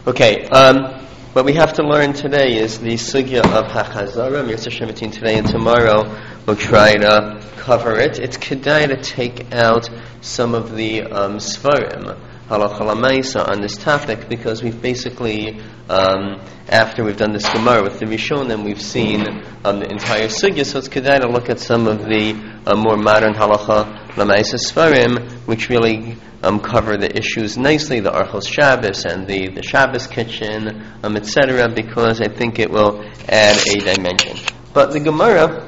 Okay, what we have to learn today is the sugya of hachazara. Mirza Shemitin today and tomorrow we'll try to cover it. It's kedai to take out some of the svarim halacha lamaisa on this topic, because we've basically, after we've done this Gemara with the Rishonim, we've seen the entire sugya, so it's kedai to look at some of the more modern halacha lamaisa svarim, which really cover the issues nicely, the Archos Shabbos and the Shabbos kitchen, etc., because I think it will add a dimension. But the Gemara,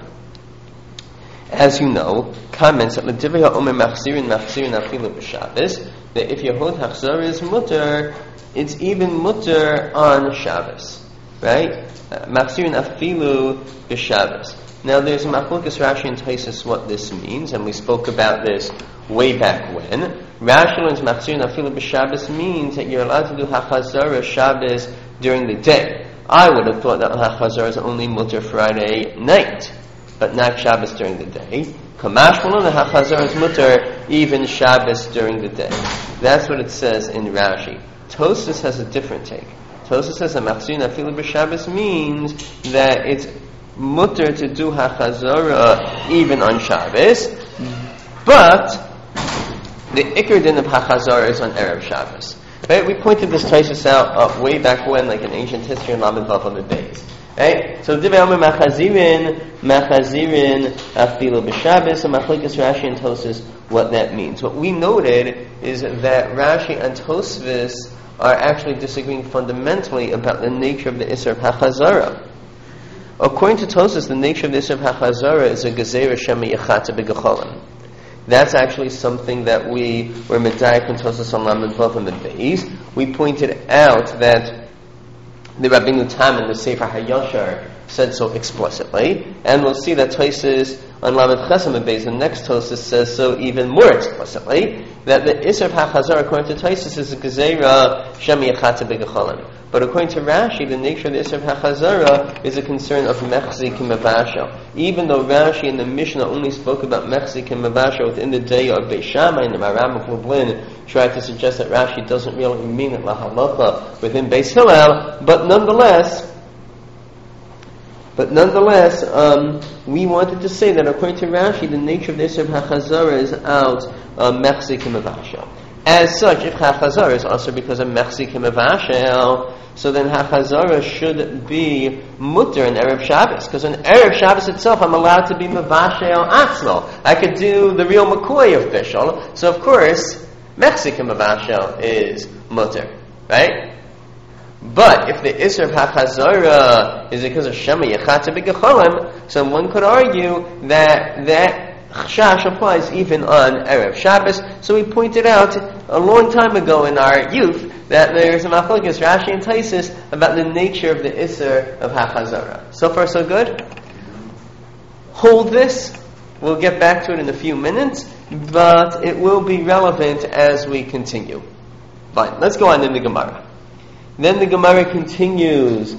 as you know, comments that l'divrei ha'omer machzirin afilu b'Shabbos, that if your hod hachzara is mutter, it's even mutter on Shabbos, right? Machzirin afilu b'Shabbos. Now there's a machlokas Rashi and Tosfos what this means, and we spoke about this way back when. Rashi learns machzirin afilu b'Shabbos means that you're allowed to do hachazara Shabbos during the day. I would have thought that hachazara is only mutter Friday night, but not Shabbos during the day. Kamash malon, the hachazara is mutter even Shabbos during the day. That's what it says in Rashi. Tosfos has a different take. Tosfos says that machzirin afilu b'Shabbos means that it's mutter to do hachazara even on Shabbos, but the ikar din of hachazara is on Erev Shabbos. Right? We pointed this Tosfos out way back when, like in ancient history in Lamed Vav on the days. Right? So divrei ha'omer machazirin afilu b'Shabbos, and machlokas Rashi and Tosfos what that means. What we noted is that Rashi and Tosfos are actually disagreeing fundamentally about the nature of the isur of hachazara. According to Tosfos, the nature of the isur of hachazara is a gezeira shema yachata b'gecholim. That's actually something that we were medayek in Tosfos on Lamed Vav on the days. We pointed out that the Rabbeinu Tam in the Sefer HaYashar said so explicitly, and we'll see that Tosfos on Lamed Chesam and Beis, the next Tosfos says so even more explicitly, that the isur of hachazara according to Tosfos is a gezeira shema yachata b'gecholim. But according to Rashi, the nature of the isur of hachazara is a concern of mechzik and mavashel. Even though Rashi in the Mishnah only spoke about mechzik and mavashel within the day of Beis Shammai, and the Maram of Lublin tried to suggest that Rashi doesn't really mean it lahalacha within Beis Hillel, but nonetheless, we wanted to say that according to Rashi, the nature of the isur of hachazara is out mechzik and mavashel. As such, if hachazara is also because of mechzik and mavashel, so then hachazara should be mutter in Erev Shabbos, because in Erev Shabbos itself I'm allowed to be mavashel atzmo. I could do the real McCoy of Bishul, so of course mechzik and mavashel is mutter, right? But if the isur of hachazara is because of shema yachata b'gecholim, so one could argue that chash applies even on Erev Shabbos. So we pointed out a long time ago in our youth that there's a machlokas Rashi and Tosfos about the nature of the isur of hachazara. So far so good? Hold this. We'll get back to it in a few minutes, but it will be relevant as we continue. Fine, let's go on in the Gemara. Then the Gemara continues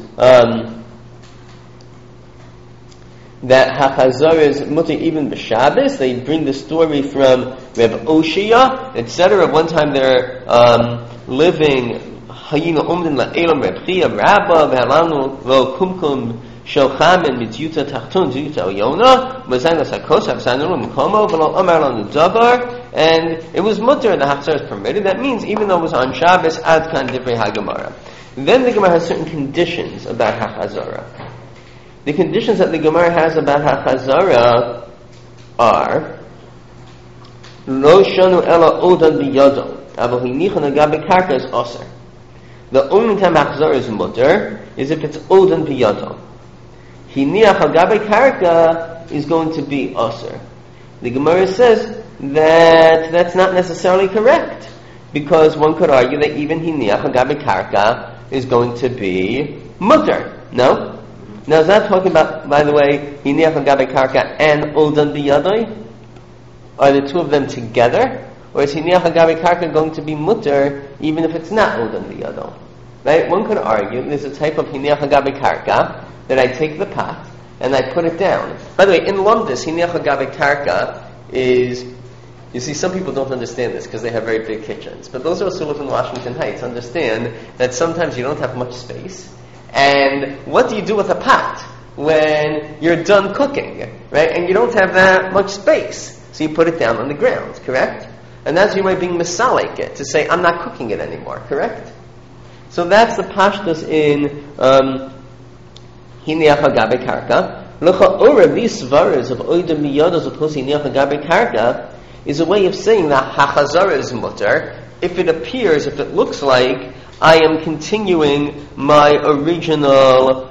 that hachazara is mutter even b'Shabbos. They bring the story from Reb Oshia, etc. One time they're living hayina umdin la'elam Reb Chia Rabba v'halanu lo kumkum shel chamen mityuta tachtun tyuta oyona v'zayin l'sakos ha'v'zayinu l'mkomo v'lo amar lanu davar, and it was mutter, the hachazara is permitted. That means even though it was on Shabbos, ad kan divrei haGemara. Then the Gemara has certain conditions about hachazara. The conditions that the Gemara has about hachazara are lo shanu ela odan biyado aval hinichon agabe karka is aser. The only time hachazara is mutter is if it's odan biyado. Hiniach agabe karka is going to be aser. The Gemara says that that's not necessarily correct, because one could argue that even hiniach agabe karka is going to be mutter. No? Now, is that talking about, by the way, hiniach agabe karka and odan biyadoi? Are the two of them together? Or is hiniach agabe karka going to be mutter even if it's not odan biyado? Right? One could argue there's a type of hiniach agabe karka that I take the pot and I put it down. By the way, in Lumdis, hiniach agabe karka is You see, some people don't understand this because they have very big kitchens. But those of us who live in Washington Heights understand that sometimes you don't have much space. And what do you do with a pot when you're done cooking, right? And you don't have that much space. So you put it down on the ground, correct? And that's your way of being misalik it, to say, I'm not cooking it anymore, correct? So that's the pashtus in Hiniach HaGabe Karka. L'cha'ora, these svaras of Oida Miyados of Hiniach HaGabe Karka is a way of saying that Hachazara is mutter if it appears, if it looks like I am continuing my original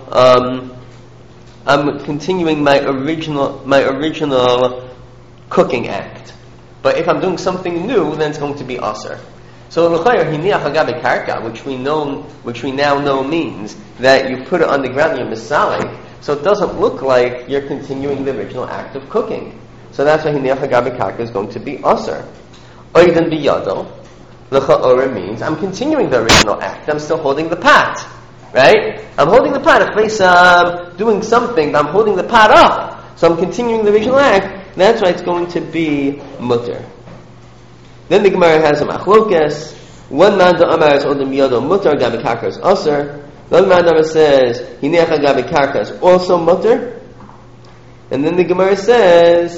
cooking act. But if I'm doing something new, then it's going to be aser. So l'chayr hiniach hagabe karka, which we now know means that you put it on the ground and you're misalik, so it doesn't look like you're continuing the original act of cooking. So that's why hiniach hagabe karka is going to be aser. Oiden biyado, l'cha'ora means I'm continuing the original act. I'm still holding the pot, right? I'm holding the pot. If I'm doing something, but I'm holding the pot up, so I'm continuing the original act. That's why it's going to be mutter. Then the Gemara has a machlokes. One man da amar is odem yado mutter, gabi karka is aser. One man da says hinecha gabi karka is also mutter. And then the Gemara says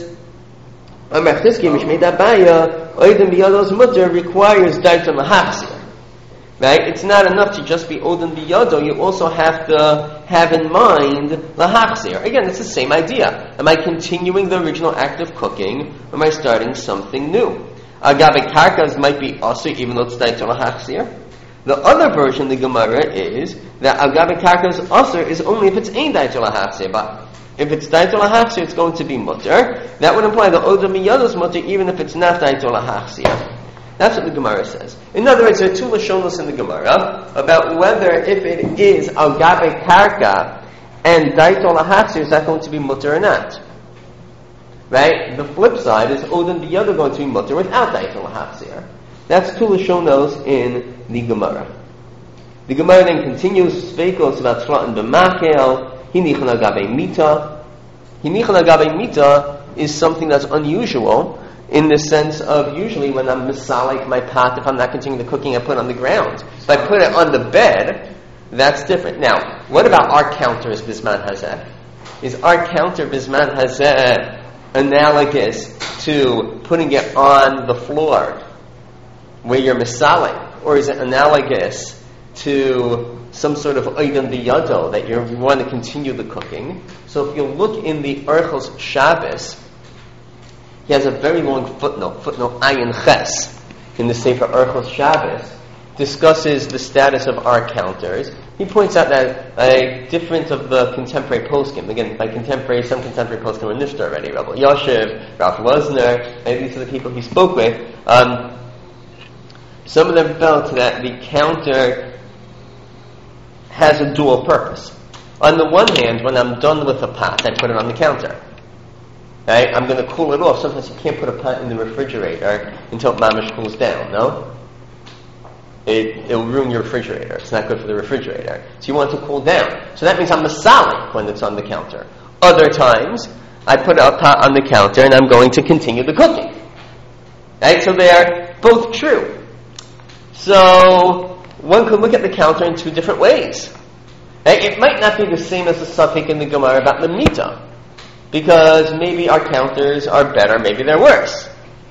amar chizki mishmei dabaya odem yado's mutter requires daiton lahachzir. Right? It's not enough to just be odem biyado. You also have to have in mind lahachzir. Again, it's the same idea. Am I continuing the original act of cooking? Or am I starting something new? Agabe karkas might be also, even though it's daiton lahachzir. The other version, the Gemara, is that agabe karkas also is only if it's ein daiton lahachzir. But if it's daiton lahachzir, it's going to be mutter. That would imply the odem biyado is mutter, even if it's not daiton lahachzir. That's what the Gemara says. In other words, there are two lashonos in the Gemara about whether if it is al gabe karka and daiton lahatzir, is that going to be mutter or not? Right? The flip side is odem biyado going to be mutter without daiton lahatzir. That's two lashonos in the Gemara. The Gemara then continues speakos about tzlatan b'makel hinichan al gabe mita. Hinichan al gabe mita is something that's unusual. In the sense of usually when I'm misalik my pot, if I'm not continuing the cooking, I put it on the ground. If I put it on the bed, that's different. Now, what about our counters bisman hazeh? Is our counter bisman hazeh analogous to putting it on the floor where you're misalik? Or is it analogous to some sort of oiden biyado that you want to continue the cooking? So if you look in the Orchos Shabbos, he has a very long footnote Ayin Ches, in the Sefer Orchos Shabbos, discusses the status of our counters. He points out that different of the contemporary poskim, again, by contemporary, some contemporary poskim were nishtar already, Rabbi Yoshev, Ralph Wosner, maybe these are the people he spoke with. Some of them felt that the counter has a dual purpose. On the one hand, when I'm done with a pot, I put it on the counter. Right? I'm going to cool it off. Sometimes you can't put a pot in the refrigerator until mamish cools down, no? It'll ruin your refrigerator. It's not good for the refrigerator. So you want it to cool down. So that means I'm masalik when it's on the counter. Other times, I put a pot on the counter and I'm going to continue the cooking. Right? So they are both true. So one could look at the counter in two different ways. Right? It might not be the same as the suffix in the Gemara about the mita. Because maybe our counters are better, maybe they're worse.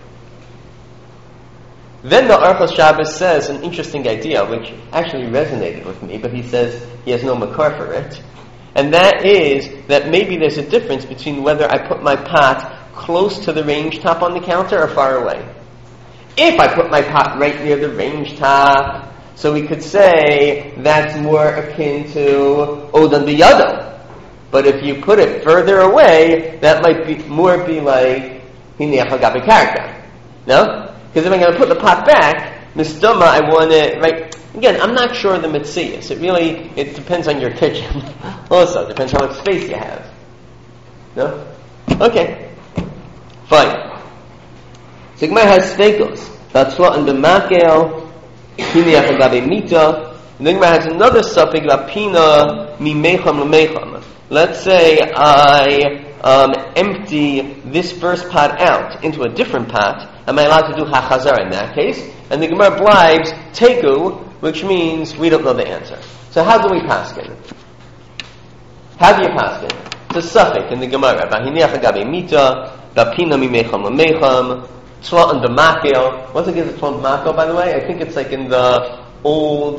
Then the Orchos Shabbos says an interesting idea, which actually resonated with me, but he says he has no makar for it. And that is that maybe there's a difference between whether I put my pot close to the range top on the counter or far away. If I put my pot right near the range top, so we could say that's more akin to Odan Biyado. But if you put it further away, that might be like Hineach HaGabe Karka. No? Because if I'm going to put the pot back, Mistama, I want it right. Again, I'm not sure of the Metzias. It depends on your kitchen. Also, it depends on how much space you have. No? Okay. Fine. So Gemara has steikos. Batzla and b'makel, Hineach HaGabe Mita. And then Gemara has another suffix about Pina, Mimecham Lemecham. Let's say I empty this first pot out into a different pot, am I allowed to do hachazara in that case? And the Gemara blibes teku, which means we don't know the answer. So how do we paskin? How do you paskin? It's a suffix in the Gemara. V'hiniach agabe mita, v'pina mimecham lemecham, tzla'an d'makil. Once again, it's tzla'an d'makil, by the way. I think it's like in the old,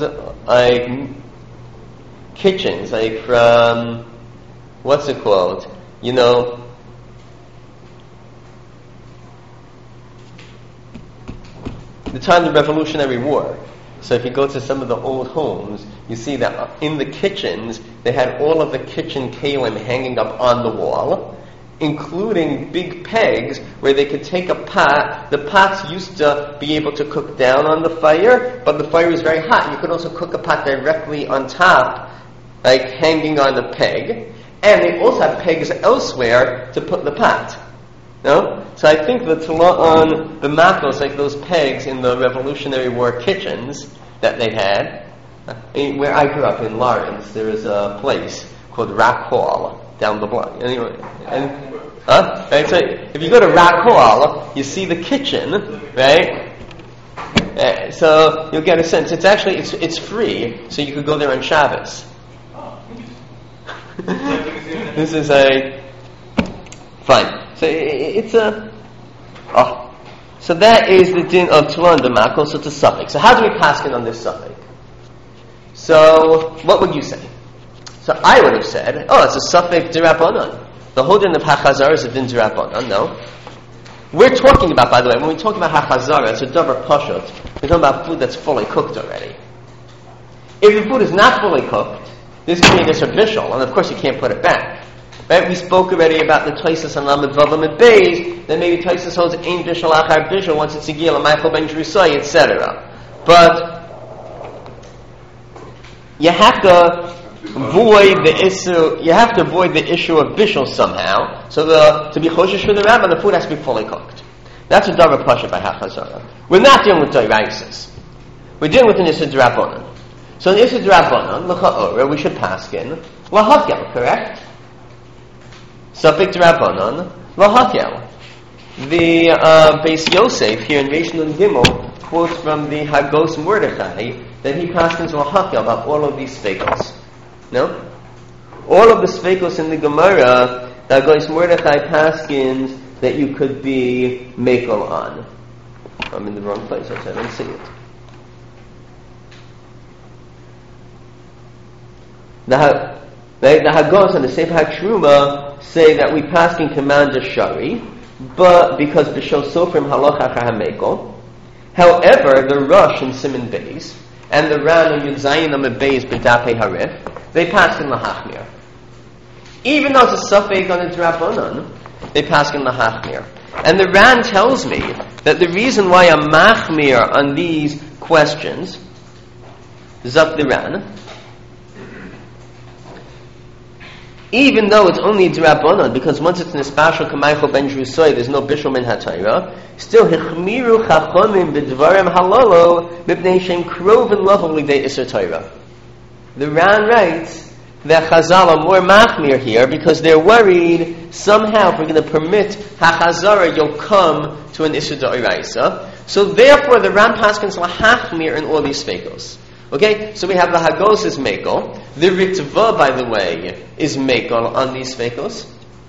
kitchens, like from, what's it called? You know, the time of the Revolutionary War. So if you go to some of the old homes, you see that in the kitchens, they had all of the kitchen kalim hanging up on the wall, including big pegs where they could take a pot. The pots used to be able to cook down on the fire, but the fire was very hot. You could also cook a pot directly on top, like hanging on a peg. And they also have pegs elsewhere to put the pot. No? So I think the Tala on the makos, like those pegs in the Revolutionary War kitchens that they had. Where I grew up in Lawrence, there is a place called Rock Hall down the block. Anyway, right? So if you go to Rock Hall, you see the kitchen, right? So you'll get a sense. It's actually it's free, so you could go there on Shabbos. This is fine. So it's so that is the din of Tula and Demakos. So it's a suffix. So how do we paskin on this suffix? So what would you say? So I would have said, it's a suffix d'Rabbanan. The whole din of hachazara is a din d'Rabbanan. No, we're talking about, by the way, when we talk about hachazara, it's a davar pashut. We're talking about food that's fully cooked already. If the food is not fully cooked, this can be a bishul, and of course you can't put it back. Right? We spoke already about the Taisus and Lamed Vavam and Beis, then maybe Taisus holds ein bishul achar bishul once it's a gil, Michael ben Drusai, etc. But you have to avoid the issue. You have to avoid the issue of bishul somehow. So to be choshesh for the rabbi, the food has to be fully cooked. That's a davar pasha by hachazara. We're not dealing with doiraisis. We're dealing with an issue d'Rabbanan. So in issue d'Rabbanan, l'cha'ora, we should paskin lahakel, correct? Suffix d'Rabbanan, lahakel. The Beis Yosef here in Reish Nun Gimel quotes from the Hagos Mordechai that he paskins lahakel about all of these sfekos. No? All of the sfekos in the Gemara, the Hagos Mordechai paskins that you could be mekel on. I'm in the wrong place, I don't see it. The Hagos and the Sefer HaTruma say that we paskin command shari, but because b'shel sofrim halach achar hamekel. However, the Rosh in Siman Beis and the Ran and Yud Zayin Amud Beis b'Dapei Harif, they paskin lahachmir. Even though it's a suffix on the d'Rabbanan, they paskin lahachmir. And the Ran tells me that the reason why I'm machmir on these questions, Zak the Ran, even though it's only d'Rabbanan, because once it's nispashal k'maychol ben Drusai, there's no bishul min hatayra. Still, hichmiru chachomim b'dvarim halalo mipnei shem kroven lahu l'idei iser Torah. The Ran writes that Chazal are more machmir here because they're worried somehow if we're going to permit hachazara, you'll come to an iser d'oraisa. So therefore, the Ran paskins lahachmir in all these sfekos. Okay, so we have the Hagos is mekel. The Ritva, by the way, is mekel on these sfekos.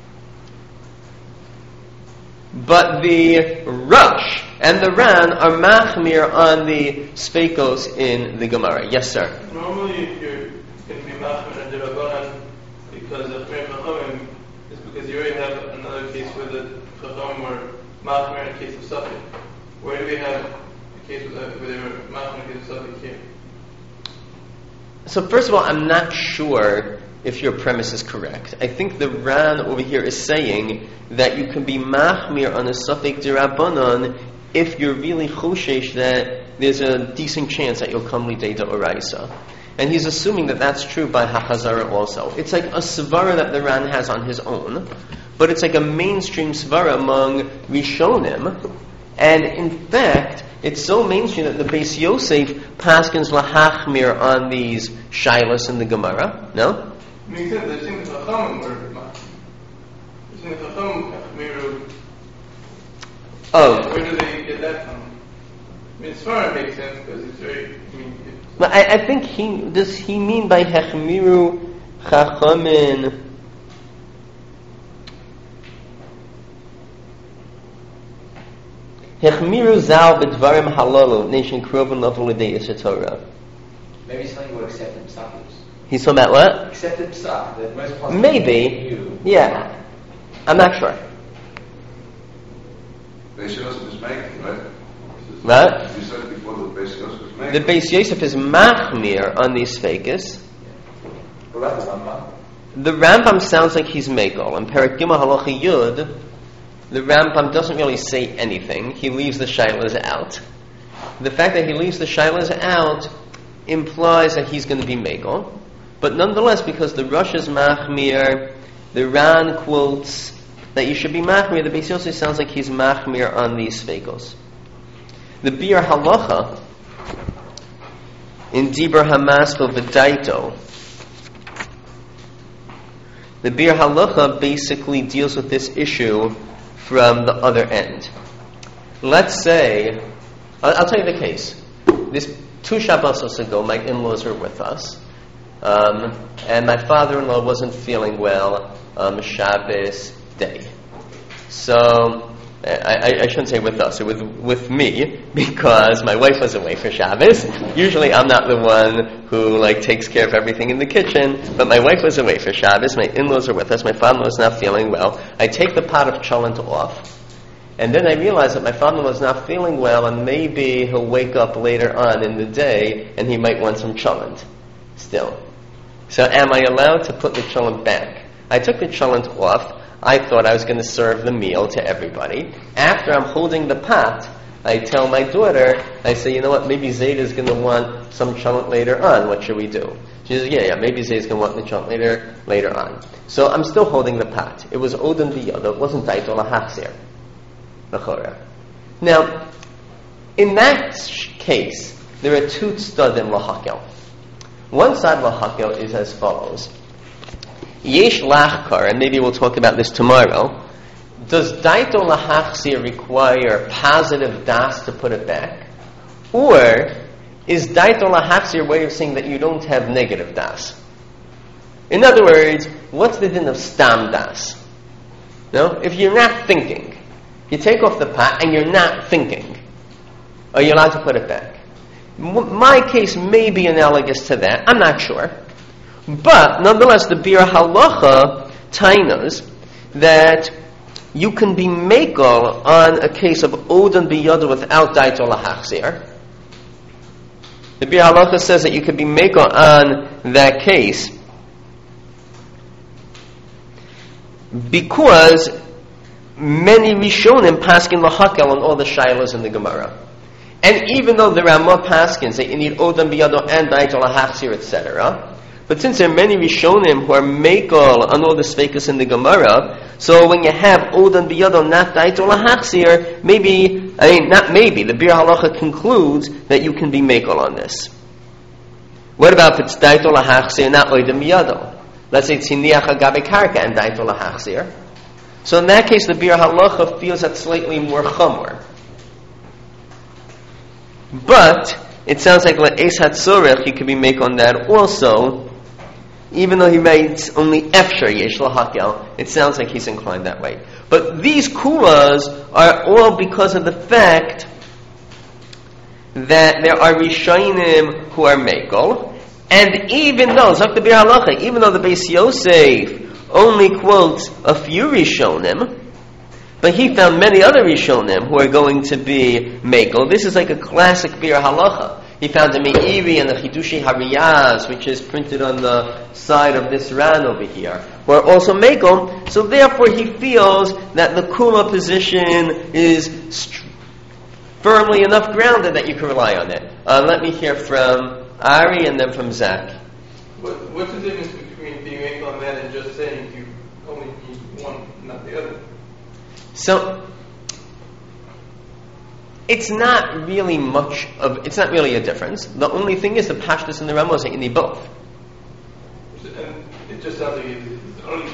But the Rosh and the Ran are machmir on the sfekos in the Gemara. Yes, sir? Normally, if you're going to be machmir and d'Rabbanan because of Chmir Chachamim, is because you already have another case where the Chachamim were machmir in a case of suffix. Where do we have a case where they were machmir in a case of suffix here? So first of all, I'm not sure if your premise is correct. I think the Ran over here is saying that you can be machmir on a suffix d'Rabbanan if you're really choshesh that there's a decent chance that you'll come lidei d'oraisa. And he's assuming that that's true by hachazara also. It's like a svara that the Ran has on his own, but it's like a mainstream svara among Rishonim. And in fact, it's so mainstream that the Beis Yosef paskins lahachmir on these shilas in the Gemara. No? I mean, they think the Chachamim were machmir. in the Chacham Miru, Oh. where do they get that from? I mean, Svarah makes sense because it's very. But I think does he mean by Hechmiru Chachamin? Hechmiru Zal B'Dvarim Halalu Nation Krovin Lovul L'Dei Torah. Maybe he's telling you what accepted psak is. He's talking about what? Accepted psak. The most positive. Maybe. Yeah. I'm not sure. Beis Yosef is making, right? What? You said before that Beis Yosef is The making. Beis Yosef is machmir on these fakis. What about the Rambam? The Rambam sounds like he's Megol. In Perek Gimel Halacha Yud, the Rambam doesn't really say anything. He leaves the shaylas out. The fact that he leaves the shaylas out implies that he's going to be Megol. But nonetheless, because the Rosh is machmir, the Ran quotes that you should be machmir, the Beis Yosef sounds like he's machmir on these fakos. The Bir Halacha in Dibur Hamaskil V'Daito, the Bir Halacha basically deals with this issue from the other end. Let's say, I'll tell you the case. This 2 Shabbosos ago, my in-laws were with us, and my father-in-law wasn't feeling well Shabbos day. So I shouldn't say with us, it was with me, because my wife was away for Shabbos. Usually I'm not the one who takes care of everything in the kitchen, but my wife was away for Shabbos, my in-laws are with us, my father-in-law was not feeling well. I take the pot of cholent off, and then I realize that my father-in-law is not feeling well, and maybe he'll wake up later on in the day, and he might want some cholent still. So am I allowed to put the cholent back? I took the cholent off. I thought I was going to serve the meal to everybody. After I'm holding the pot, I tell my daughter, I say, you know what, maybe Zayda's going to want some cholent later on. What should we do? She says, yeah, maybe Zayda's going to want the cholent later on. So I'm still holding the pot. It was Odin B'Yodo. It wasn't Daito L'Hachzir. Now, in that case, there are 2 tzadim L'Hakel. One side L'Hakel is as follows. Yesh lachkar, and maybe we'll talk about this tomorrow. Does daito lahachzir require positive das to put it back? Or is daito lahachzir a way of saying that you don't have negative das? In other words, what's the din of stam das? No? If you're not thinking, you take off the pot and you're not thinking, are you allowed to put it back? My case may be analogous to that. I'm not sure. But, nonetheless, the Bir Halacha tainas that you can be mekel on a case of Odin B'Yodo without Daito L'Hachzir. The Bir Halacha says that you can be mekel on that case because many Rishonim paskin L'Hakel on all the Shilas in the Gemara. And even though there are more paskins that you need Odin B'Yodo and Daito L'Hachzir, etc., but since there are many Rishonim who are Meikol on all the Sveikas in the Gemara, so when you have Odin B'Yodo not Daito L'Hachzir, the Bir Halacha concludes that you can be Meikol on this. What about if it's Daito L'Hachzir, not Odin B'Yodo? Let's say Tziniach Agabe Karka and Daito L'Hachzir. So in that case, the Bir Halacha feels that slightly more Chumor. But it sounds like Le'es HaTzorech, you could be Meikol on that also. Even though he writes only Efshar Yesh L'Hakel, it sounds like he's inclined that way. But these kulas are all because of the fact that there are Rishonim who are Meikol, and even though, Zok Bir Halacha, even though the Beis Yosef only quotes a few Rishonim, but he found many other Rishonim who are going to be Meikol. This is like a classic Bir Halacha. He found the Meiri and the Chidushi Hariyaz, which is printed on the side of this Ran over here, who are also Meikol. So therefore he feels that the Kula position is firmly enough grounded that you can rely on it. Let me hear from Ari and then from Zach. What's the difference between being Meikol on that and just saying you only need one, not the other? So, it's not really a difference. The only thing is the pashtus and the Ramos that you need both. And it just sounds like it's only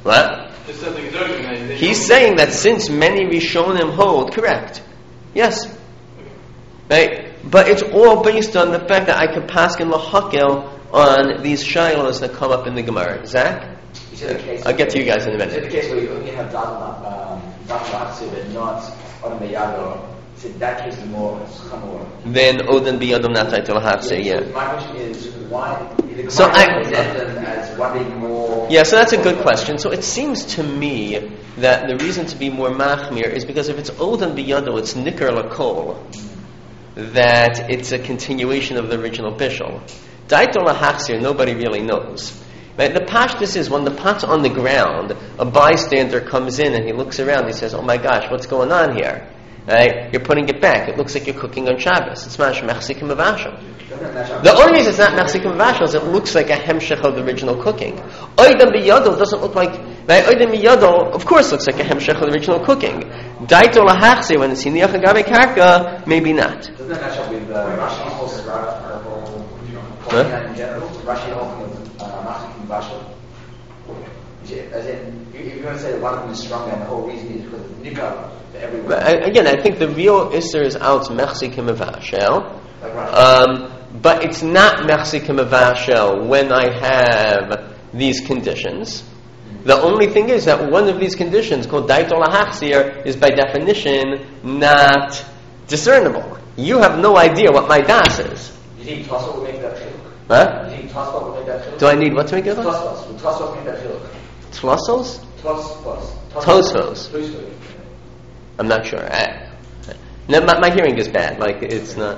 What? Just something he's arguing. He's saying that since many Rishonim hold, correct. Yes. Right? But it's all based on the fact that I could paskin lahakel on these shilos that come up in the Gemara. Zach? I'll get to you guys in a minute. In the case where you only have Datan but not on the Yado, so that case is more chamor. Then Odin biyadom natay to lahafse, yeah. My question is, why? So I present them as one being more. Yeah, so that's a good question. So it seems to me that the reason to be more machmir is because if it's Odin biyado, it's nikar lakol, that it's a continuation of the original bishul. Daito lahachsir, nobody really knows. Right? The pashtus is when the pot's on the ground, a bystander comes in and he looks around, he says, oh my gosh, what's going on here? Right? You're putting it back. It looks like you're cooking on Shabbos. It's mash mechsikim avashal. The only reason it's not mechsikim avashal is it looks like a hemshech of the original cooking. Oidem biyado doesn't look like, right? Oidem biyado, of course, looks like a hemshech of the original cooking. Daito lahachse, when it's hiniach agabe karka, maybe not. Doesn't that match up with Rashi holds in general? Rashi holds mechsikim avashal. As in, if you're going to say that one of them is stronger, and the whole reason is because of nikah. Again, I think the real Isser is out mechsikim avashel, but it's not mechsikim avashel when I have these conditions. The only thing is that one of these conditions, called daito lahachsir, is by definition not discernible. You have no idea what my das is. You think Tosfot would make that chiluk? Huh? You think Tosfot would make that chiluk? Do I need what to make it? Tosfot. Would Tosfot make that chiluk? Tlosos? Tosfos. I'm not sure. No, my hearing is bad. Like, it's not.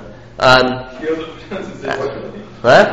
What?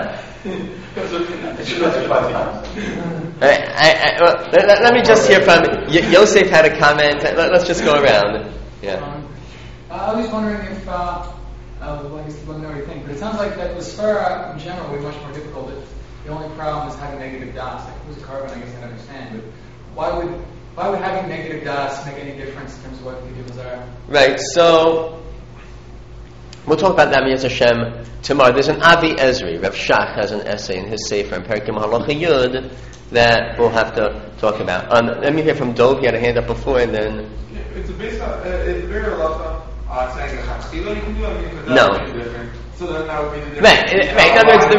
Let me just hear from Yosef had a comment. Let's just go around. Yeah. I was wondering if, well, I guess you wouldn't know what you think, but it sounds like that the Sfera in general would be much more difficult if the only problem is having negative das. Like, if it was a carbon, I guess I'd understand, but why would having negative das make any difference in terms of what the people are? Right, so we'll talk about that Mi'ez Hashem tomorrow. There's an Avi Ezri. Rav Shach has an essay in his Sefer in Perikim Halacha Yud that we'll have to talk about. Let me hear from Dov. He had a hand up before, and then. It's based on it's very halacha saying the chatzila you can do. I mean, because no. That's different. So then that would be the difference. Right. In other words,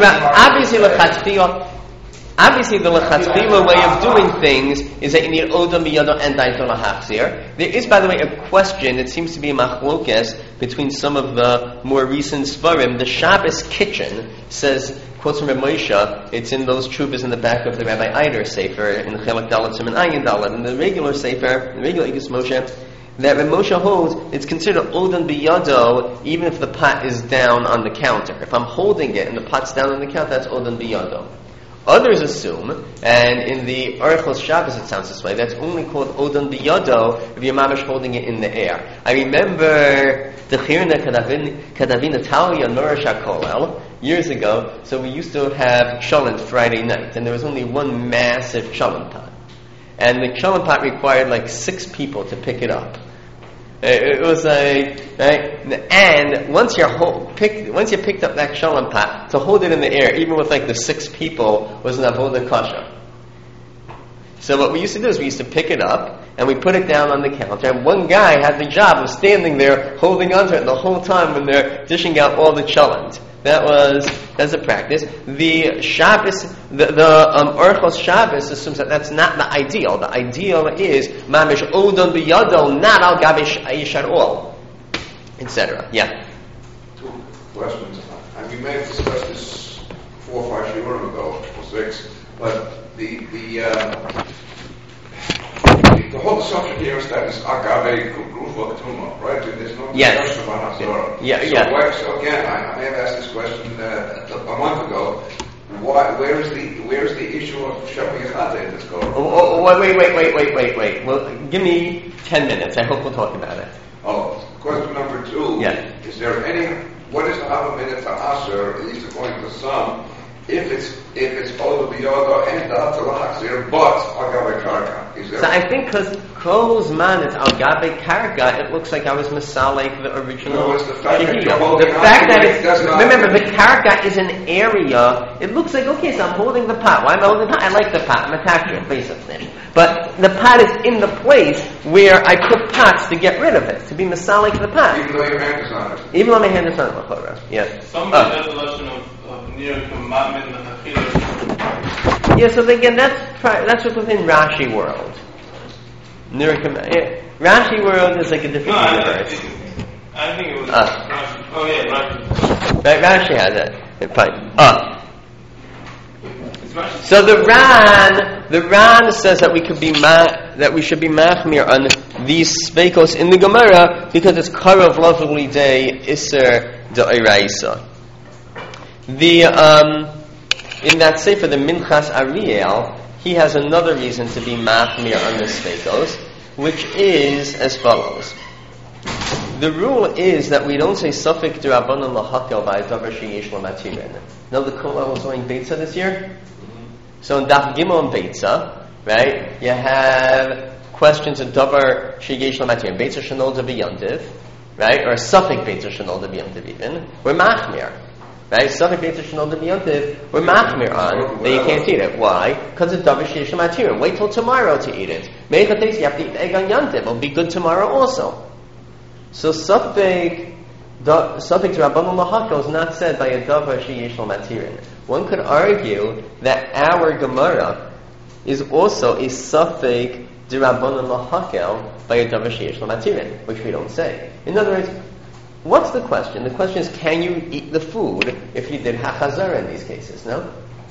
obviously the lechatchila way of doing things is that you need odom biyado and daito lahachzir. There is, by the way, a question. It seems to be a machlokes between some of the more recent svarim. The Shabbos kitchen says, quotes from Reb Moshe, it's in those trubas in the back of the Rabbi Eider Sefer in Chelak Dalet and Ayin Dalet. In the regular Sefer, the regular Igus Moshe, that Reb Moshe holds it's considered odom biyado even if the pot is down on the counter. If I'm holding it and the pot's down on the counter, that's odom biyado. Others assume, and in the Orchos Shabbos it sounds this way, that's only called Odon Biyado if you're mamish holding it in the air. I remember the Chirna Kadavin Natalia Nourish HaKolel years ago, so we used to have Shalom Friday night, and there was only one massive Shalom pot. And the Shalom pot required like 6 people to pick it up. It was like, right? And once you picked up that shalom pot, to hold it in the air, even with like the 6 people, was an avodah kasha. So what we used to do is we used to pick it up and we put it down on the counter, and one guy had the job of standing there holding onto it the whole time when they're dishing out all the challenge. That's a practice. The Shabbos, the Orchos Shabbos assumes that that's not the ideal. The ideal is mamish odon biyado, not al gabish aish at all, etc. Yeah. 2 questions. And we may have discussed this 4 or 5 years ago, or 6, but the whole subject here is that it's agave grufa ketuma, right? There's no discussion about Hazorah. So again, I may have asked this question a month ago. Where is the issue of Shepri Yechade in this code? Wait. Well, give me 10 minutes. I hope we'll talk about it. Question number 2. Yeah. Is there what is the Hava Minute to Aser, at least according to some, if it's Ola Biyoda and the Lahazir, but Agabe Karka. So I think because Kol's man is Agabe Karka, it looks like I was Masalik the original. No, it's the fact that it's remember the Karka is an area. It looks like okay, so I'm holding the pot. Why am I holding the pot? I like the pot. I'm attached to it, basically. But the pot is in the place where I put pots to get rid of it, to be Masalik the pot. Even though your hand is on it. Even though my hand is on it, yes. Somebody has a lesson of near commandment and Achila. Yeah, so again, that's what's within Rashi world. Rashi world is like a different universe. I think it was Rashi. Oh yeah, Rashi. Right, Rashi has it. Fine. So the Ran says that we should be machmir on these speikos in the Gemara because it's karav lovely day iser da'iraisa. In that sefer, the Minchas Ariel, he has another reason to be machmir on the speikos, which is as follows. The rule is that we don't say suffik d'Rabbanan lahakel by davar sheyesh lamatirin. Now the Kollel was doing Beitza this year. So in Daf Gimel and Beitza, right, you have questions of davar sheyesh lamatirin, Beitza shenol deviyantiv, right, or suffik Beitza shenol deviyantiv even. We're machmir. Right? Suffik Beitza shenol deviyantiv, we're machmir on that you can't eat it. Why? Because it's davar sheyesh lamatirin. Wait till tomorrow to eat it. Meichates, you have to eat the egg on yantiv. It'll be good tomorrow also. So suffik Rabbanon Lahakel is not said by a davar sheyesh lamatirin. One could argue that our Gemara is also a suffik Rabbanon Lahakel by a davar sheyesh lamatirin, which we don't say. In other words, what's the question? The question is, can you eat the food if you did hachazara in these cases? No.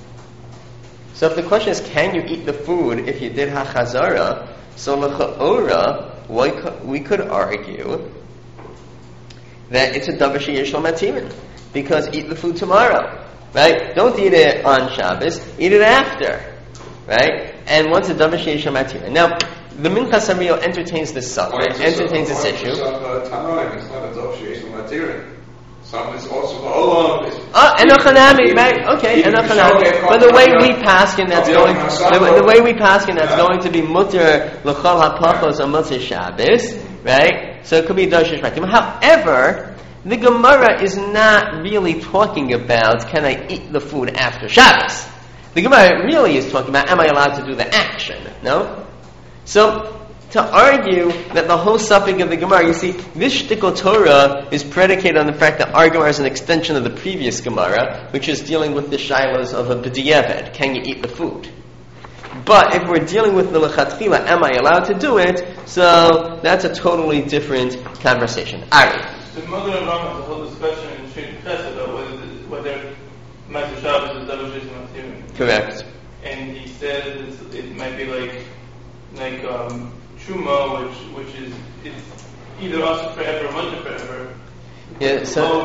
So if the question is, can you eat the food if you did hachazara? So l'cha'ora, we could argue that it's a davar sheyesh lamatirin, because eat the food tomorrow, right? Don't eat it on Shabbos, eat it after, right? And once a davar sheyesh lamatirin. Now, the Minchas Ariel entertains this subject, entertains this issue. It's not a davar sheyesh lamatirin. Some is also enochanami, right? Okay, enochanami. But the way we paskin, that's going. The way we paskin, that's going to be mutter l'chol hapachos on Motzei Shabbos, right? So it could be davar sheyesh lamatirin. However, the Gemara is not really talking about can I eat the food after Shabbos. The Gemara really is talking about am I allowed to do the action? No. So, to argue that the whole suffix of the Gemara, you see, this shtickle Torah is predicated on the fact that our Gemara is an extension of the previous Gemara, which is dealing with the shilas of a b'diavad. Can you eat the food? But if we're dealing with the lechatchila, am I allowed to do it? So, that's a totally different conversation. Ari. The mother of Rambam, the whole discussion in Shir Chesed about whether Ma'aser Shabbos is davar sheyesh lamatirin. Correct. And he says it might be like Truma, which is it's either us forever or mutter forever. Yeah, so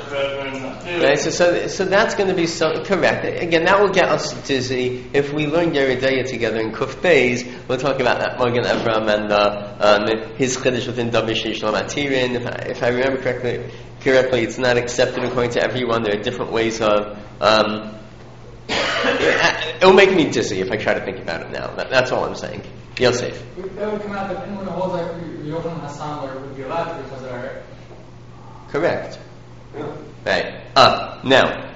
that's going to be correct. Again, that will get us dizzy. If we learn Yeridaya together in Kuf Beis, we'll talk about that Magen Avraham and his chiddush within davar sheyesh lamatirin. If I remember correctly, it's not accepted according to everyone. There are different ways of. It'll make me dizzy if I try to think about it now. That's all I'm saying. Yosef. That would come out that anyone who holds like Yochanan Hassan would be allowed to because of our. Correct. Yeah. Right. Now,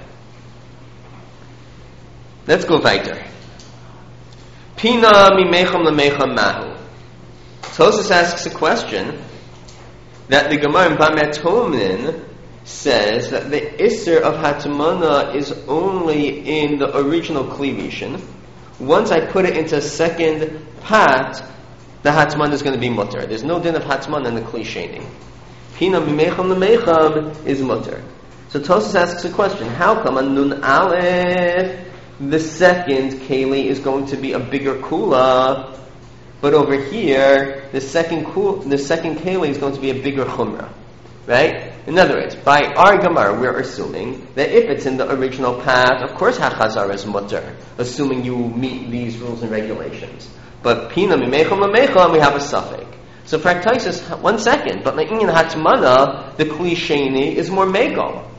let's go weiter. Pina mimecham lemecham mahu. Tosas asks a question that the Gemara in Bamet Tomin says that the Isser of Hatmana is only in the original Kli Rishon. Once I put it into a second pot, the Hatmana is going to be mutter. There's no din of Hatmana in the Kli Sheni. Pina mimecham lemecham is mutter. So Tosas asks a question: how come on Nun Aleph the second keli is going to be a bigger kula, but over here the second keli is going to be a bigger chumrah? Right? In other words, by our Gemara, we're assuming that if it's in the original path, of course hachazara is mutter, assuming you meet these rules and regulations. But pina mimecham lemecham, we have a suffix. So practices 1 second, but in Hatmana, the Kli Sheni is more megol.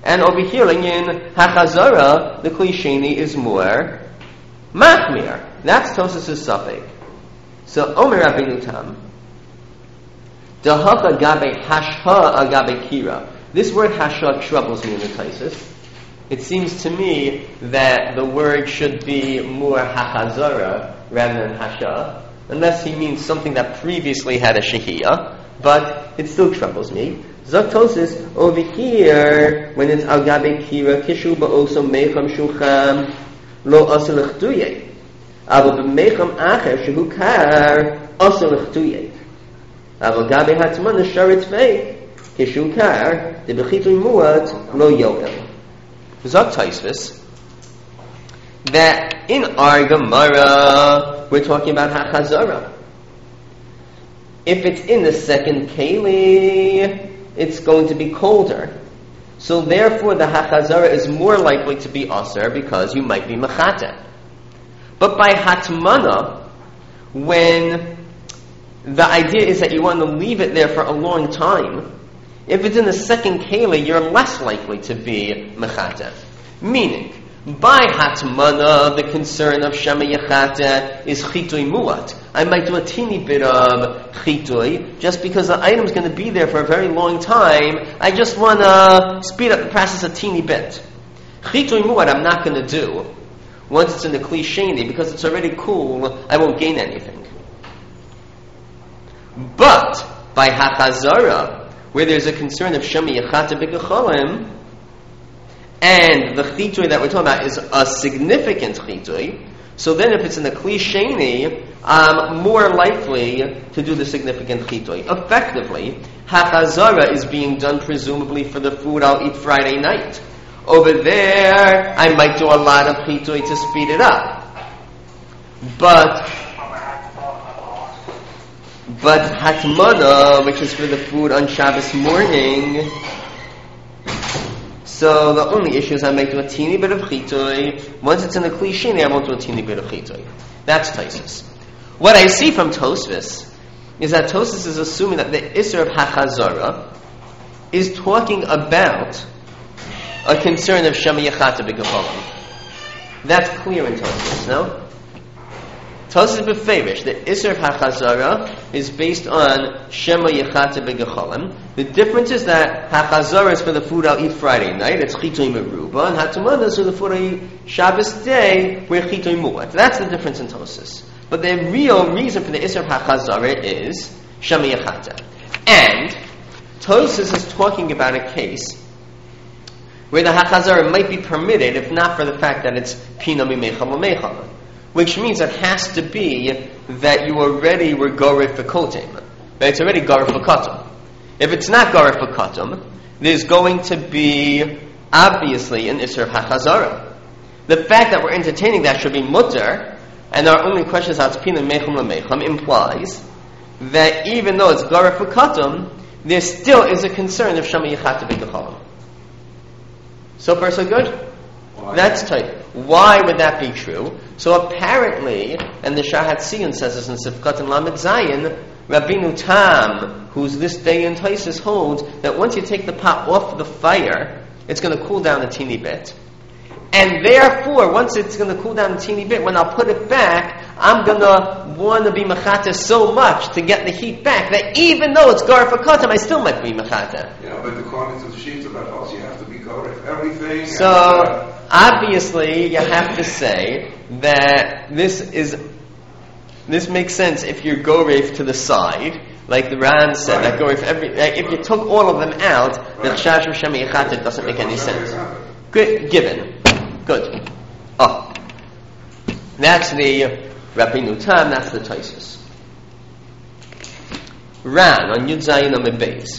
And over here, in Hachazara, the Kli Sheni is more Machmir. That's Tosas' suffix. So, Omer Rabbeinu Tam, Dahacha Gabe Hashha Agabe Kira. This word Hashha troubles me in the Taisus. It seems to me that the word should be more Hachazara rather than Hasha, unless he means something that previously had a Shehiyah, but it still troubles me. Zaktosis, over here, when it's Al Gabe Kira, Kishu Ba'oso Mecham Shucham, Lo Asel Chtuye. Avo B'Mecham Acher, Shehu Kar, Asel Chtuye. Avo Gabe Hatman, Sharit Fei, Kishu Kar, De Bechitui Muat, Lo Yoel. Zaktosis, that in our Gemara, we're talking about Hachazara. If it's in the second Keli, it's going to be colder. So therefore the Hachazara is more likely to be Aser because you might be Mechata. But by Hatmana, when the idea is that you want to leave it there for a long time, if it's in the second Keli, you're less likely to be Mechata. Meaning, by Hatmana, the concern of Shema Yechata is Chitui Muat. I might do a teeny bit of Chitui, just because the item's going to be there for a very long time. I just want to speed up the process a teeny bit. Chitui Muat I'm not going to do. Once it's in the Kli Sheni, because it's already cool, I won't gain anything. But, by Hachazara, where there's a concern of Shema Yechata B'Gecholim, and the chitui that we're talking about is a significant chitui, so then if it's in the Kli Sheni, I'm more likely to do the significant chitui. Effectively, Hachazara is being done presumably for the food I'll eat Friday night. Over there, I might do a lot of chitui to speed it up. But Hatmana, which is for the food on Shabbos morning, so the only issue is I might do a teeny bit of chitui. Once it's in the Kli Sheni, I won't do a teeny bit of chitui. That's Tosfos. What I see from Tosfos is that Tosfos is assuming that the Isser of Hachazara is talking about a concern of Shema Yechata B'Gecholim. That's clear in Tosfos, no? Tosfos is beferish. The Isser of Hachazara is based on Shema Yechata B'Gecholim. The difference is that Hachazara is for the food I'll eat Friday night, it's Chitui Meruba, and Hatumana is for the food I eat Shabbos day, where Chitui Muat. That's the difference in Tosfos. But the real reason for the Isser of Hachazara is Shema Yechata. And Tosfos is talking about a case where the Hachazara might be permitted, if not for the fact that it's Pina Mimecham L'Mecham, which means it has to be that you already were Gorif V'Kotim. Right? It's already Gorif V'Kotim. If it's not Gorif V'Kotim, there's going to be obviously an Isser of Hachazara. The fact that we're entertaining that should be mutter, and our only question is how it's Pina Mecham L'Mecham, implies that even though it's Gorif V'Kotim, there still is a concern of Shema Yechata B'Gecholim. So far so good? Why? That's tight. Why would that be true? So apparently, and the Shahat Sion says this in Sifkat and Lamed Zayin, Rabbeinu Tam, who's this day in Taisus, holds that once you take the pot off the fire, it's going to cool down a teeny bit. And therefore, once it's going to cool down a teeny bit, when I'll put it back, I'm going to want to be mechata so much to get the heat back that even though it's gar for katam, I still might be mechata. Yeah, but according to the sheets of that house, you have to be gar if everything. So obviously, you have to say that this makes sense if you're goref to the side, like the Ran said, that goref if you took all of them out, the chash of Shema Yechata doesn't make any sense. Good, given. Good. Oh. That's the Rabbeinu Tam, that's the Taisus. Ran, on Yud Zayin Amid Beis.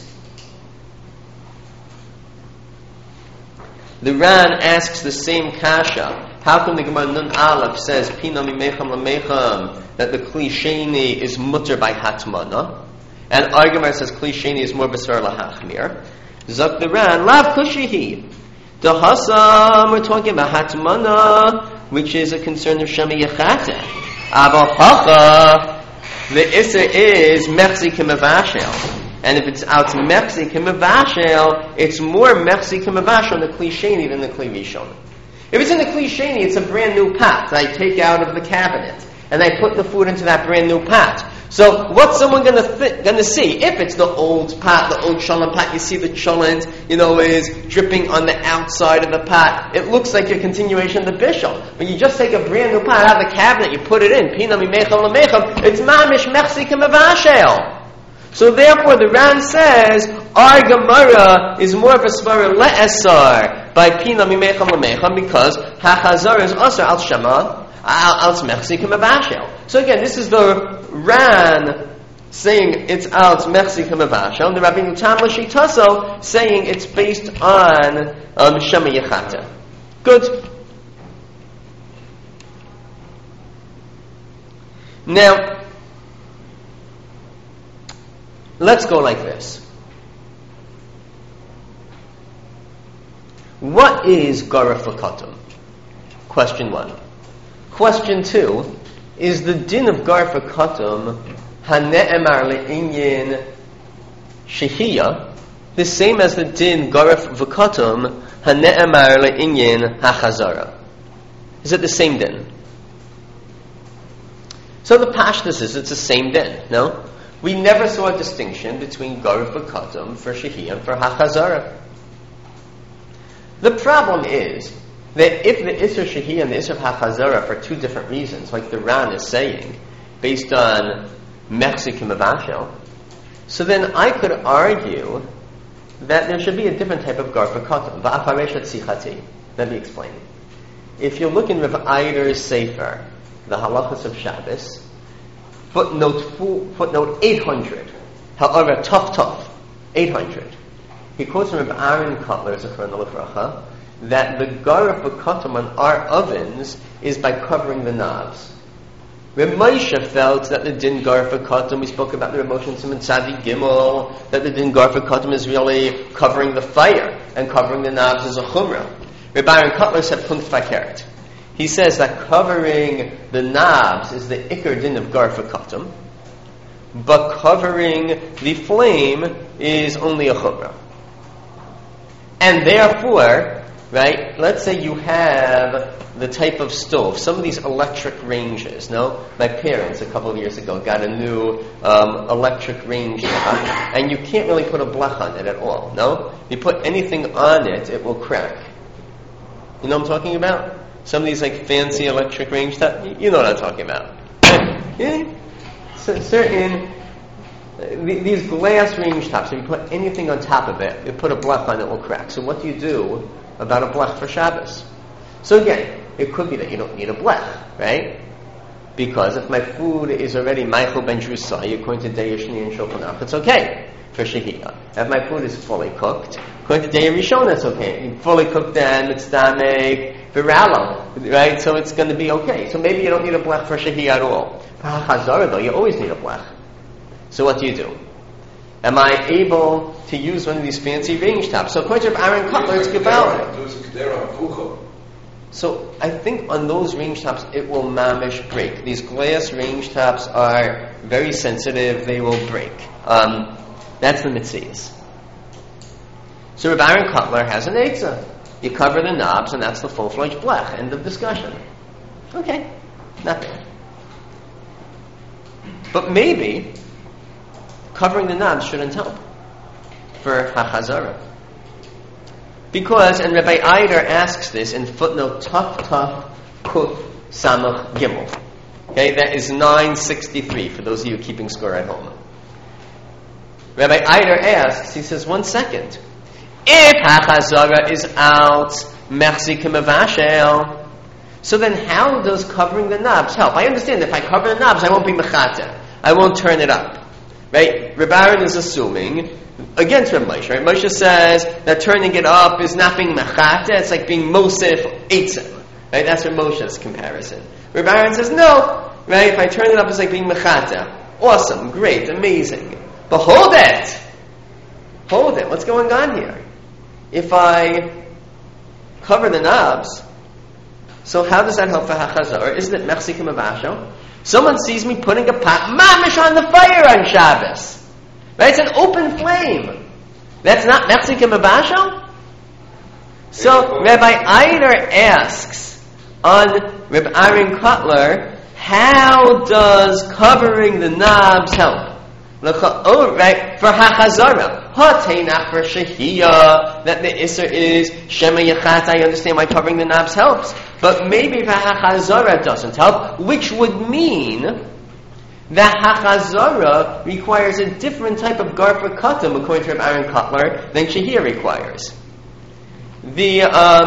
The Ran asks the same kasha. How come the Gemara Nun Aleph says, Pina Mimecham Lamecham, that the Kli Sheni is mutter by Hatmana? And our Gemara says Kli Sheni is more Basar Lahachmir. Zok the Ran, Lav Kushihi. The Hasam, we're talking about Hatmana, which is a concern of Shema Yechata. Aval Hacha, the Isser is Mechzi Kimavashel. And if it's out mechzi k'mevashel, it's more mechzi k'mevashel in the kli sheni than the kli rishon. If it's in the kli sheni, it's a brand new pot that I take out of the cabinet, and I put the food into that brand new pot. So what's someone going to see? If it's the old pot, the old cholent pot, you see the cholent, is dripping on the outside of the pot. It looks like a continuation of the bishul. When you just take a brand new pot out of the cabinet, you put it in, pinam imecham lemecham, it's mamish mechzi k'mevashel. So therefore the Ran says, our Gemara is more of a svara le'esar by pinam imecham lemecham because hachazar is also al shema, al mechzi k'mevashel. So again, this is the Ran saying it's out mechzi k'mevashel, and the Rabbeinu Tam L'shitaso saying it's based on shema yechata. Good. Now, let's go like this. What is Garaf L'Katum? Question 1. Question 2, is the din of Garaf L'Katum hane'emar le'inyin shehiyah the same as the din Garaf L'Katum hane'emar le'inyin hachazara? Is it the same din? So the pashtus is it's the same din, no? We never saw a distinction between Garaf L'Katum for shehiyah and for hachazara. The problem is that if the Isser Shehiyah and the Isser Hachazara for two different reasons, like the Ran is saying, based on Mechzi K'mevashel, so then I could argue that there should be a different type of Garaf L'Katum. Va'afareshat Sichati. Let me explain. If you look in Rav Eider's Sefer, the Halachas of Shabbos, footnote 800, however, tough, 800. He quotes from Rav Aaron Kotler, Zechron L'Fracha, that the Garaf L'Katum on our ovens is by covering the knobs. Reb Moshe felt that the din Garaf L'Katum, we spoke about the Reb Moshe Simon Tzadi Gimel, that the din Garaf L'Katum is really covering the fire, and covering the knobs is a chumrah. Reb Aaron Kotler said punkt fakert. He says that covering the knobs is the ikar din of Garaf L'Katum, but covering the flame is only a chumrah. And therefore, right, let's say you have the type of stove, some of these electric ranges, no? My parents, a couple of years ago, got a new electric range, and you can't really put a blech on it at all, no? You put anything on it, it will crack. You know what I'm talking about? Some of these like fancy electric range stuff, you know what I'm talking about. Yeah? So certain... These glass range tops, if you put anything on top of it, you put a blech on it, will crack. So what do you do about a blech for Shabbos? So again, it could be that you don't need a blech, right? Because if my food is already Michael Ben Drusai, according to Deir Shni and Shulchan Aruch, it's okay for Shehiyah. If my food is fully cooked, according to Deir Rishon, it's okay. Fully cooked then, it's damek, viralo, right? So it's going to be okay. So maybe you don't need a blech for Shehiyah at all. For Hachazara though, you always need a blech. So what do? Am I able to use one of these fancy range tops? So according to Aaron Kotler, it's Gevaldik. So I think on those range tops, it will mamish break. These glass range tops are very sensitive; they will break. That's the mitzias. So Rav Aaron Kotler has an eitzah. You cover the knobs, and that's the full-fledged blech. End of discussion. Okay, not bad. But maybe covering the knobs shouldn't help for hachazara. Because, and Rabbi Eider asks this in footnote Taf Kuf Samach Gimel. Okay, that is 963 for those of you keeping score at home. Rabbi Eider asks, he says, 1 second. If hachazara is out mechzi k'mevashel, so then how does covering the knobs help? I understand if I cover the knobs, I won't be mechata. I won't turn it up. Right? Reb Aaron is assuming against Reb Moshe. Right? Moshe says that turning it up is not being mechata, it's like being mosif eitzim. Right? That's Reb Moshe's comparison. Reb Aaron says no. Right? If I turn it up, it's like being mechata. Awesome, great, amazing. But hold it. What's going on here? If I cover the knobs, so how does that help for hachazar? Isn't it mechzi k'mevashel? Someone sees me putting a pot mamish on the fire on Shabbos. Right? It's an open flame. That's not Mechzik Mevashel? So Rabbi Eider asks on Rabbi Aaron Kotler, how does covering the knobs help? Oh, right, for hachazara, ha'teinach for shehiyah, that the isser is shema yachat. I understand why covering the knobs helps, but maybe for hachazara it doesn't help, which would mean that hachazara requires a different type of garfa katam, according to Rabbi Aaron Kotler, than shehiyah requires. The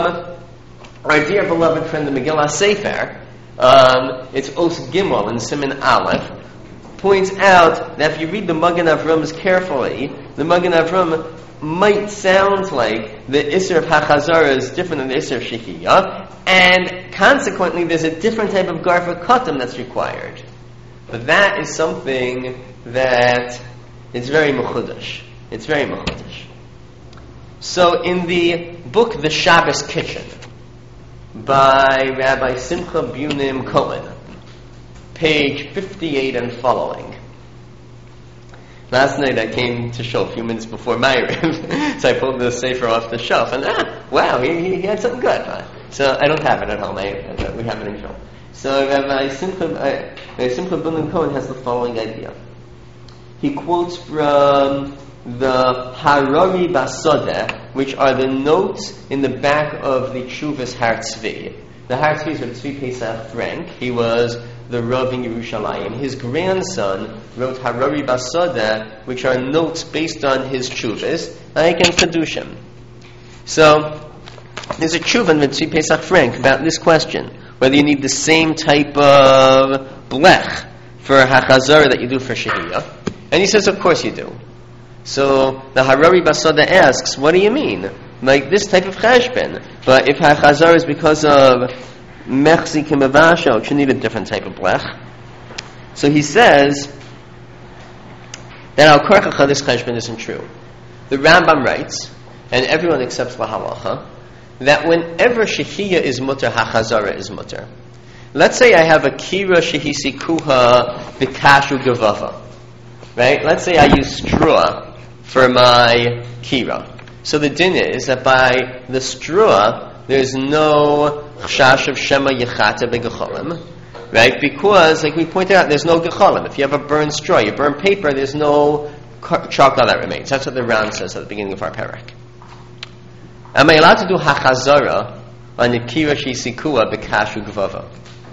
our dear beloved friend the Megillah Sefer, it's Os Gimel and Siman Aleph, points out that if you read the Magen Avrams carefully, the Magen Avram might sound like the Isser of Hachazara is different than the Isser of Shehiyah, and consequently there's a different type of Garfa Katam that's required. But that is something that it's very mechudash. It's very mechudash. So in the book The Shabbos Kitchen by Rabbi Simcha Bunim Cohen, page 58 and following. Last night I came to show a few minutes before Ma'ariv, so I pulled the Sefer off the shelf, and wow, he had something good. So I don't have it at home. We have it in film. So Rabbi Simcha Bunim Cohen has the following idea. He quotes from the Harari Basodeh, which are the notes in the back of the Tshuvas Har Tzvi. The Har Tzvi is Rav Tzvi Pesach Frank. He was the Rav in Yerushalayim. His grandson wrote Harari Basodeh, which are notes based on his Tshuvas, like in Kedushim. So, there's a Tshuva in Rav Tzvi Pesach Frank about this question, whether you need the same type of blech for Hachazara that you do for Shehiyah. And he says, of course you do. So the Harari Basodeh asks, what do you mean? Like this type of cheshbon. But if Hachazar is because of Mechzik Mevashel, it should need a different type of blech. So he says that Al Korchacha, this cheshbon isn't true. The Rambam writes, and everyone accepts la halacha, that whenever Shehiyah is mutter, Hachazara is mutter. Let's say I have a Kira Shehisikuha Bikashu Gavava. Right? Let's say I use straw for my kira. So the din is that by the straw, there's no chashash of shema yechata begecholim, right? Because, like we pointed out, there's no gecholim. If you have a burned straw, you burn paper, there's no charcoal that remains. That's what the Ran says at the beginning of our parak. Am I allowed to do hachazara on the kira shisikua bekashu gvava?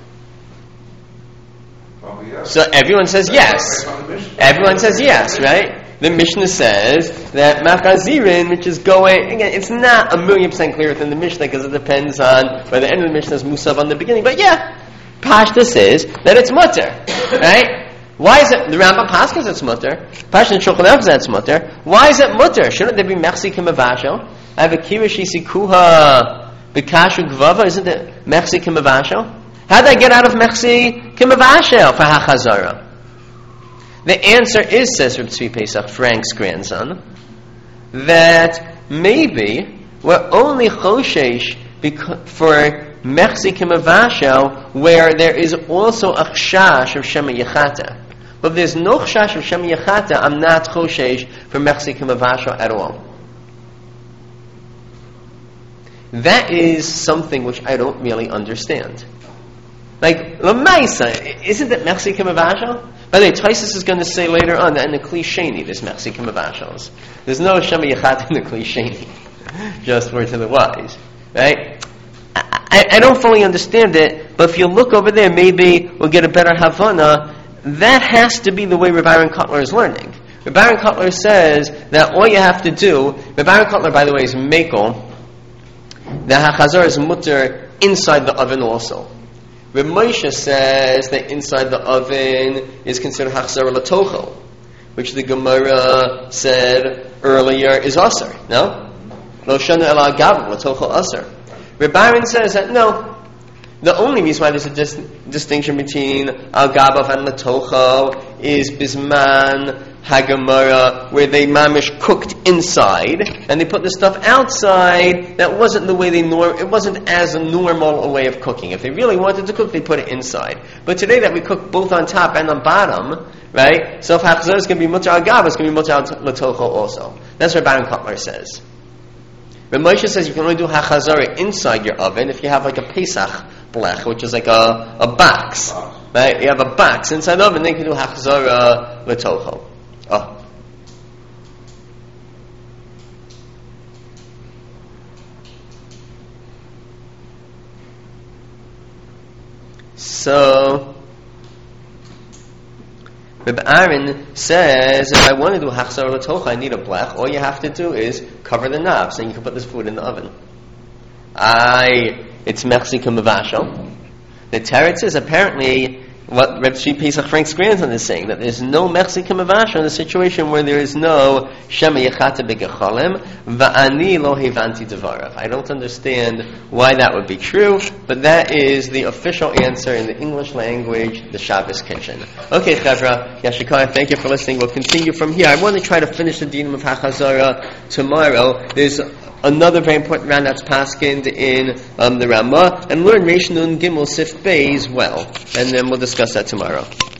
So everyone says yes. Everyone says yes, right? The Mishnah says that machazirin, which is going, again, it's not 1,000,000% clear within the Mishnah because it depends on whether the end of the Mishnah is musav on the beginning. But yeah, Pashtus is that it's mutter, right? Why is it, the Rambam Paschas it's mutter, Pashtus Shulchan Aruch says it's mutter. Why is it mutter? Shouldn't there be mechzik mevashel? I have a kirish isikuha b'kashu gvava, isn't it mechzik mevashel? How did I get out of Mechzi Kimavashel for Hachazara? The answer is, says Rav Tzvi Pesach, Frank's grandson, that maybe we're only Choshesh for Mechzi Kimavashel where there is also a Chshash of Shema Yechata. But if there's no Chshash of Shema Yechata, I'm not Choshesh for Mechzi Kimavashel at all. That is something which I don't really understand. Like, Lamaisa, isn't it Mechzik Mevashel? By the way, Taisus is going to say later on that in the Kli Sheni there's Mechzik Mevashels. There's no Shema Yechat in the Kli Sheni. Just word to the wise. Right? I don't fully understand it, but if you look over there, maybe we'll get a better Havana. That has to be the way Rabbi Aaron Kotler is learning. Rabbi Aaron Kotler says that all you have to do, Rabbi Aaron Kotler, by the way, is Mekel, the Hachazar is mutter inside the oven also. Reb Moshe says that inside the oven is considered hachzara latocho, which the Gemara said earlier is aser. No? Lo shana el agav latocho aser. Reb Aaron says that no. The only reason why there's a distinction between al gabav and latocho is bisman Hagamara where they mamish cooked inside and they put the stuff outside. That wasn't the way it wasn't as a normal a way of cooking. If they really wanted to cook, they put it inside. But today that we cook both on top and on bottom, right? So if hachzara is going to be mutar agav, it's going to be mutar latocho also. That's what Baron Kotler says. But Moshe says you can only do hachazara inside your oven if you have like a Pesach blech, which is like a box. Right? You have a box inside the oven, then you can do hachazara latocho. Oh. So Reb Aaron says, if I want to do hachzara latocha, I need a blech. All you have to do is cover the knobs, and you can put this food in the oven. It's mechzika mevashel. The teretz is apparently what Reb Shvi Pesach Frank's grandson is saying, that there's no mechzika mevashel in a situation where there is no shema yechata b'gecholem va'ani lo hevanti devarav. I don't understand why that would be true, but that is the official answer in the English language, the Shabbos Kitchen. Okay, Chevra, Yashikar, thank you for listening. We'll continue from here. I want to try to finish the dinim of Hachazara tomorrow. There's another very important round that's paskind in the Ramah, and learn Reish Nun Gimel Sif Bey as well, and then we'll discuss that tomorrow.